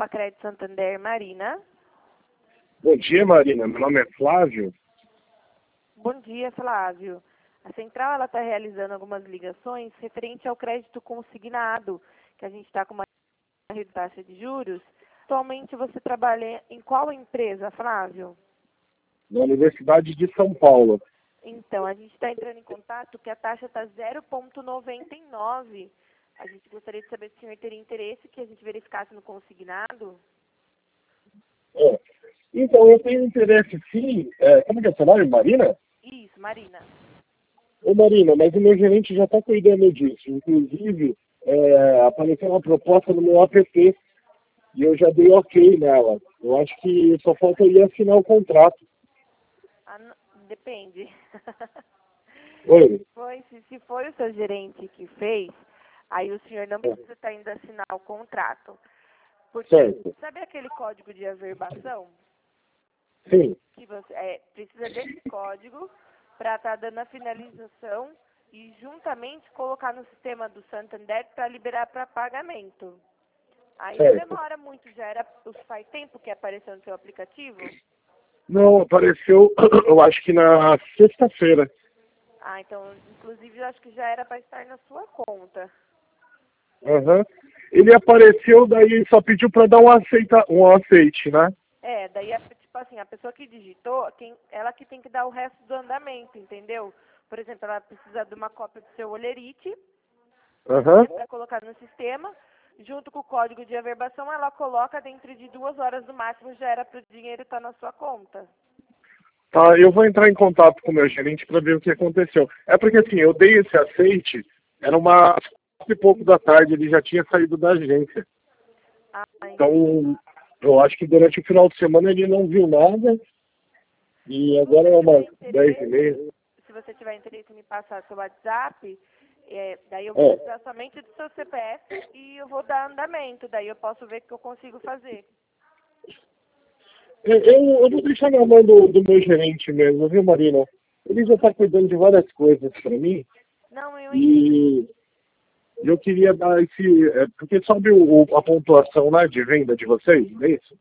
Crédito Santander, Marina. Bom dia, Marina. Meu nome é Flávio. Bom dia, Flávio. A Central está realizando algumas ligações referente ao crédito consignado, que a gente está com uma taxa de juros. Atualmente você trabalha em qual empresa, Flávio? Na Universidade de São Paulo. Então, a gente está entrando em contato que a taxa está 0,99. A gente gostaria de saber se o senhor teria interesse que a gente verificasse no consignado. Então, eu tenho interesse sim. Como que é seu nome, Marina? Isso, Marina. Ô, Marina, mas o meu gerente já está cuidando disso. Inclusive, apareceu uma proposta no meu app e eu já dei ok nela. Eu acho que só falta eu ir assinar o contrato. Depende. Oi? Se foi o seu gerente que fez, aí o senhor não precisa estar indo assinar o contrato. Porque, Certo. sabe aquele código de averbação? Sim. Que você precisa desse código para estar dando a finalização e juntamente colocar no sistema do Santander para liberar para pagamento. Aí não Certo. demora muito, faz tempo que apareceu no seu aplicativo? Não, apareceu, eu acho que na sexta-feira. Então, inclusive, eu acho que já era para estar na sua conta. Uhum. Ele apareceu, daí só pediu para dar um aceite, né? Daí, tipo assim, a pessoa que digitou, ela que tem que dar o resto do andamento, entendeu? Por exemplo, ela precisa de uma cópia do seu olerite, Uhum. para colocar no sistema, junto com o código de averbação, ela coloca dentro de 2 horas no máximo, já era para o dinheiro estar na sua conta. Tá, eu vou entrar em contato com o meu gerente para ver o que aconteceu. É porque assim, eu dei esse aceite, era umas 4:00 da tarde, ele já tinha saído da agência. Então, eu acho que durante o final de semana ele não viu nada, e agora é umas 10:30. Se você tiver interesse em me passar seu WhatsApp, daí eu vou precisar somente do seu CPF e eu vou dar andamento, daí eu posso ver o que eu consigo fazer. Eu vou deixar na mão do meu gerente mesmo, viu, Marina? Ele já está cuidando de várias coisas para mim. Não, eu E eu queria dar porque sobe a pontuação lá de venda de vocês, não é isso?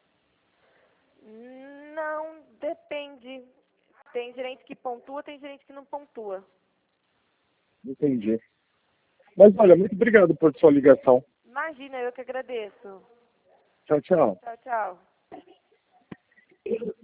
Não, depende. Tem gerente que pontua, tem gerente que não pontua. Entendi. Mas olha, muito obrigado por sua ligação. Imagina, eu que agradeço. Tchau, tchau. Tchau, tchau.